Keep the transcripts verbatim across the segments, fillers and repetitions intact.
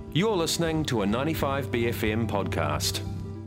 You're listening to a ninety-five B F M podcast.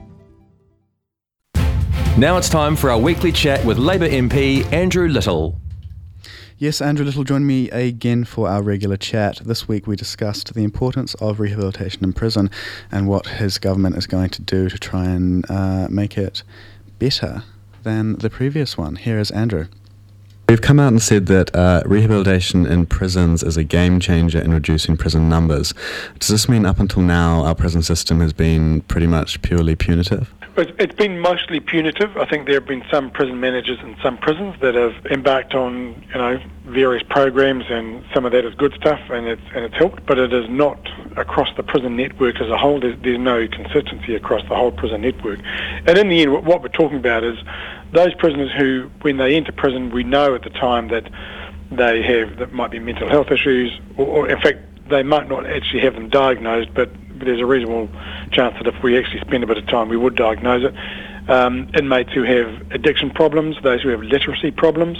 Now it's time for our weekly chat with Labour M P Andrew Little. Yes, Andrew Little joined me again for our regular chat. This week we discussed the importance of rehabilitation in prison and what his government is going to do to try and uh, make it better than the previous one. Here is Andrew. We've come out and said that uh, rehabilitation in prisons is a game changer in reducing prison numbers. Does this mean up until now our prison system has been pretty much purely punitive? It's been mostly punitive. I think there have been some prison managers in some prisons that have embarked on, you know, various programs, and some of that is good stuff, and it's and it's helped. But it is not across the prison network as a whole. There's, there's no consistency across the whole prison network. And in the end, what we're talking about is those prisoners who, when they enter prison, we know at the time that they have that might be mental health issues, or, or in fact, they might not actually have them diagnosed, but there's a reasonable chance that if we actually spend a bit of time, we would diagnose it. Um, inmates who have addiction problems, those who have literacy problems,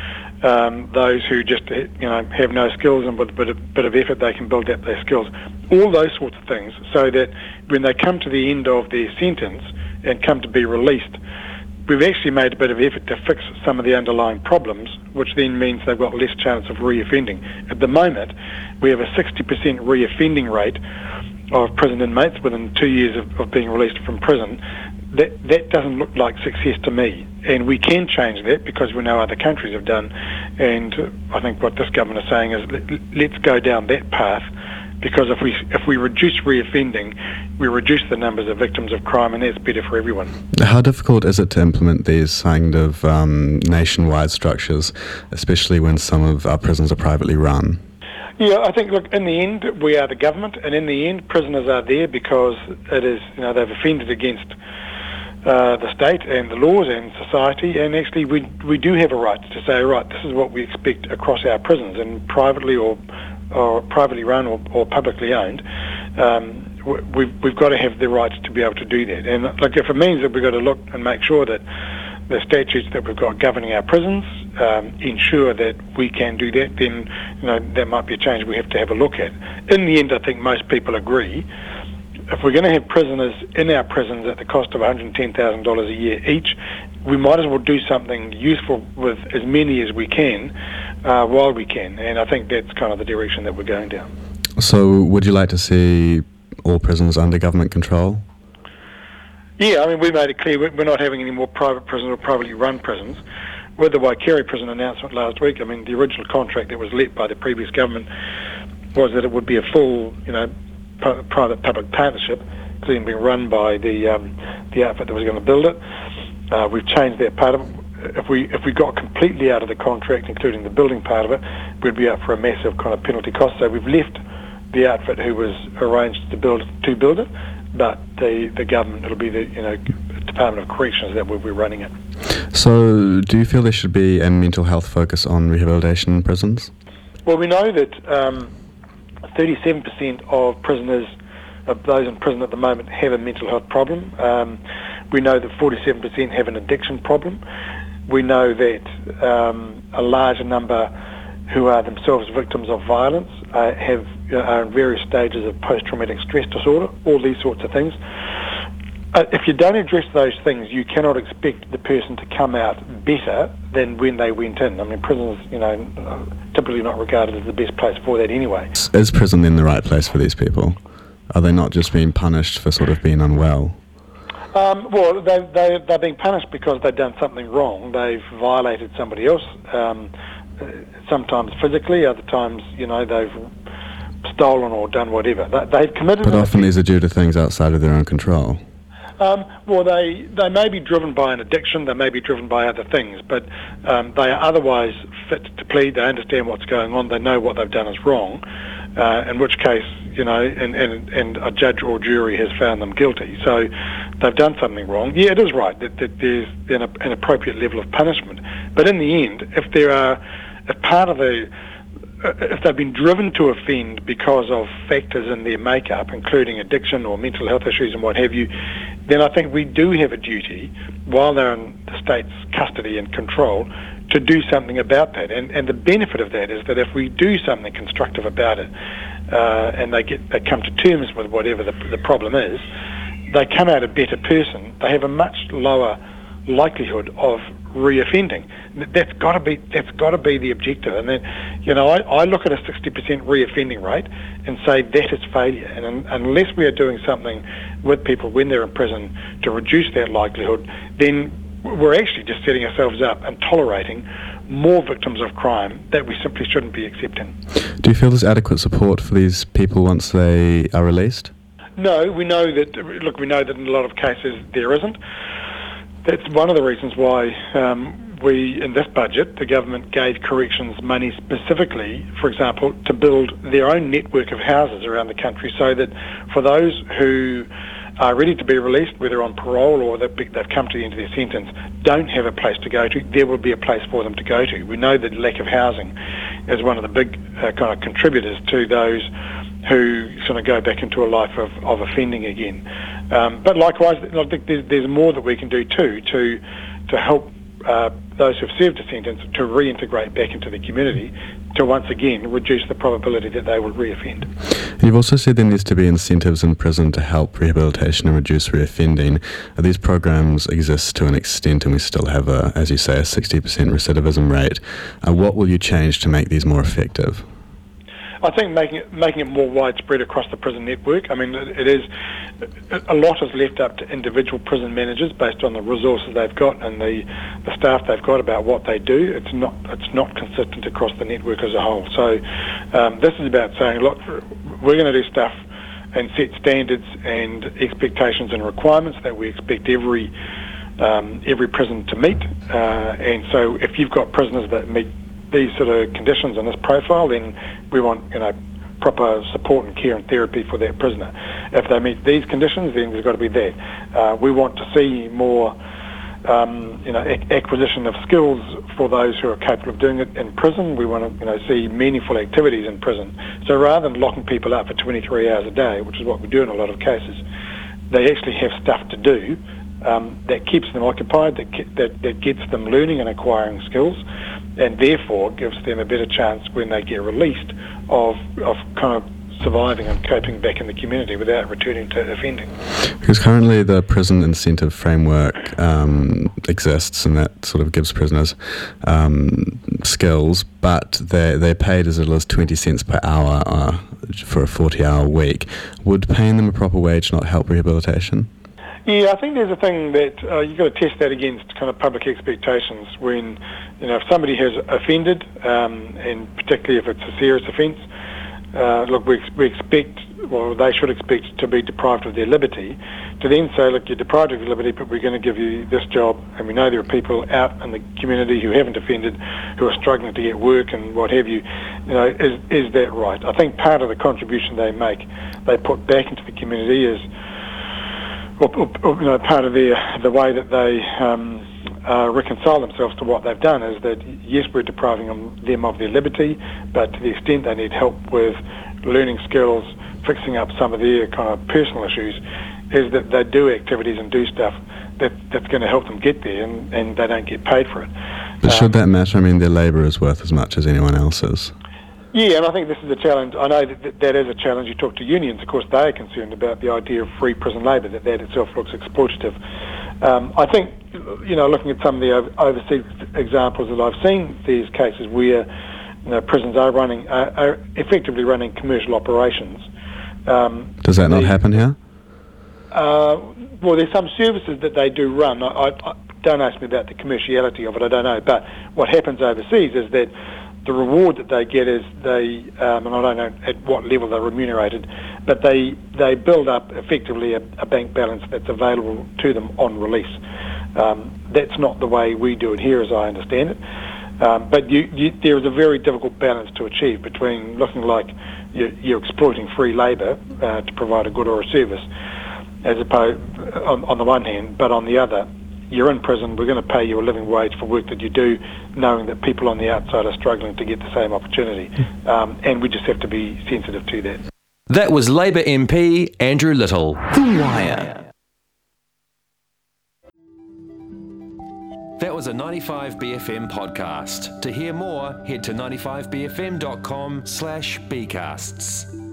um, those who just, you know, have no skills, and with a bit of, bit of effort they can build up their skills. All those sorts of things, so that when they come to the end of their sentence and come to be released, we've actually made a bit of effort to fix some of the underlying problems, which then means they've got less chance of reoffending. At the moment, we have a sixty percent reoffending rate of prison inmates within two years of, of being released from prison. That that doesn't look like success to me, and we can change that because we know other countries have done. And I think what this government is saying is let, let's go down that path, because if we if we reduce reoffending, we reduce the numbers of victims of crime, and that's better for everyone. How difficult is it to implement these kind of um, nationwide structures, especially when some of our prisons are privately run? Yeah, I think, look, in the end, we are the government, and in the end, prisoners are there because it is, you know, they've offended against uh, the state and the laws and society, and actually we we do have a right to say, right, this is what we expect across our prisons, and privately or or privately run or, or publicly owned, um, we've, we've got to have the rights to be able to do that. And look, if it means that we've got to look and make sure that the statutes that we've got governing our prisons um, ensure that we can do that, then, you know, that might be a change we have to have a look at. In the end, I think most people agree, if we're going to have prisoners in our prisons at the cost of one hundred ten thousand dollars a year each, we might as well do something useful with as many as we can uh, while we can. And I think that's kind of the direction that we're going down. So would you like to see all prisons under government control? Yeah, I mean, we made it clear we're not having any more private prisons or privately run prisons. With the Waikere prison announcement last week, I mean, the original contract that was let by the previous government was that it would be a full, you know, p- private-public partnership, including being run by the um, the outfit that was going to build it. Uh, we've changed that part of it. If we if we got completely out of the contract, including the building part of it, we'd be up for a massive kind of penalty cost. So we've left the outfit who was arranged to build to build it, but the, the government, it'll be the, you know, Department of Corrections that will be running it. So do you feel there should be a mental health focus on rehabilitation in prisons? Well, we know that um, thirty-seven percent of prisoners, of those in prison at the moment, have a mental health problem. Um, we know that forty-seven percent have an addiction problem. We know that um, a larger number who are themselves victims of violence uh, have uh, are in various stages of post-traumatic stress disorder, all these sorts of things. Uh, if you don't address those things, you cannot expect the person to come out better than when they went in. I mean, prisons, you know, typically not regarded as the best place for that anyway. Is prison then the right place for these people? Are they not just being punished for sort of being unwell? Um, well, they, they, they're being punished because they've done something wrong. They've violated somebody else, um, sometimes physically, other times, you know, they've stolen or done whatever. They, they've committed... But often these are due to things outside of their own control. Um, well, they, they may be driven by an addiction, they may be driven by other things, but um, they are otherwise fit to plead, they understand what's going on, they know what they've done is wrong, uh, in which case, you know, and, and, and a judge or jury has found them guilty. So they've done something wrong. Yeah, it is right that, that there's an, an appropriate level of punishment, but in the end, if there are, if part of the if they've been driven to offend because of factors in their makeup, including addiction or mental health issues and what have you, then I think we do have a duty, while they're in the state's custody and control, to do something about that. And, and the benefit of that is that if we do something constructive about it, uh, and they get they come to terms with whatever the, the problem is, they come out a better person. They have a much lower likelihood of reoffending. That's got to be that's got to be the objective. And then, you know, I, I look at a sixty percent reoffending rate and say that is failure. And un, unless we are doing something with people when they're in prison to reduce that likelihood, then we're actually just setting ourselves up and tolerating more victims of crime that we simply shouldn't be accepting. Do you feel there's adequate support for these people once they are released? No, we know that. Look, we know that in a lot of cases there isn't. That's one of the reasons why um, we, in this budget, the government gave corrections money specifically, for example, to build their own network of houses around the country, so that for those who are ready to be released, whether on parole or they've come to the end of their sentence, don't have a place to go to, there will be a place for them to go to. We know that lack of housing is one of the big uh, kind of contributors to those who sort of go back into a life of, of offending again. Um, but likewise, I think there's, there's more that we can do too to to help uh, those who've served a sentence to reintegrate back into the community, to once again reduce the probability that they will reoffend. You've also said there needs to be incentives in prison to help rehabilitation and reduce reoffending. These programs exist to an extent, and we still have, a, as you say, a sixty percent recidivism rate. Uh, what will you change to make these more effective? I think making it making it more widespread across the prison network. I mean, it, it is a lot is left up to individual prison managers based on the resources they've got and the, the staff they've got about what they do. It's not it's not consistent across the network as a whole. So um, this is about saying, look, we're going to do stuff and set standards and expectations and requirements that we expect every um, every prison to meet. Uh, and so if you've got prisoners that meet these sort of conditions and this profile, then we want, you know, proper support and care and therapy for that prisoner. If they meet these conditions, then there's got to be that. Uh, we want to see more, um, you know, ac- acquisition of skills for those who are capable of doing it in prison. We want to, you know, see meaningful activities in prison. So rather than locking people up for twenty-three hours a day, which is what we do in a lot of cases, they actually have stuff to do um, that keeps them occupied, that, ke- that that gets them learning and acquiring skills, and therefore gives them a better chance when they get released of of kind of surviving and coping back in the community without returning to offending. Because currently the prison incentive framework um, exists, and that sort of gives prisoners um, skills, but they're, they're paid as little as twenty cents per hour uh, for a forty-hour week. Would paying them a proper wage not help rehabilitation? Yeah, I think there's a thing that uh, you've got to test that against kind of public expectations. When, you know, if somebody has offended, um, and particularly if it's a serious offence, uh, look, we, we expect, well, they should expect to be deprived of their liberty, to then say, look, you're deprived of your liberty, but we're going to give you this job, and we know there are people out in the community who haven't offended, who are struggling to get work and what have you. You know, is, is that right? I think part of the contribution they make, they put back into the community is, Or, or, you know, part of their, the way that they um, uh, reconcile themselves to what they've done is that, yes, we're depriving them of their liberty, but to the extent they need help with learning skills, fixing up some of their kind of personal issues, is that they do activities and do stuff that, that's going to help them get there, and, and they don't get paid for it. But um, should that matter? I mean, their labour is worth as much as anyone else's. Yeah, and I think this is a challenge. I know that that is a challenge. You talk to unions, of course, they are concerned about the idea of free prison labour, that that itself looks exploitative. Um, I think, you know, looking at some of the overseas examples that I've seen, these cases where, you know, prisons are running, uh, are effectively running commercial operations. Um, Does that not the, happen here? Uh, well, there's some services that they do run. I, I, I, don't ask me about the commerciality of it, I don't know. But what happens overseas is that the reward that they get is they, um, and I don't know at what level they're remunerated, but they they build up effectively a, a bank balance that's available to them on release. Um, that's not the way we do it here, as I understand it. Um, but you, you, there is a very difficult balance to achieve between looking like you're, you're exploiting free labour uh, to provide a good or a service, as opposed on, on the one hand, but on the other, you're in prison, we're going to pay you a living wage for work that you do, knowing that people on the outside are struggling to get the same opportunity. Um, and we just have to be sensitive to that. That was Labour M P Andrew Little. The Wire. That was a ninety-five B F M podcast. To hear more, head to ninety-five b f m dot com slash b casts.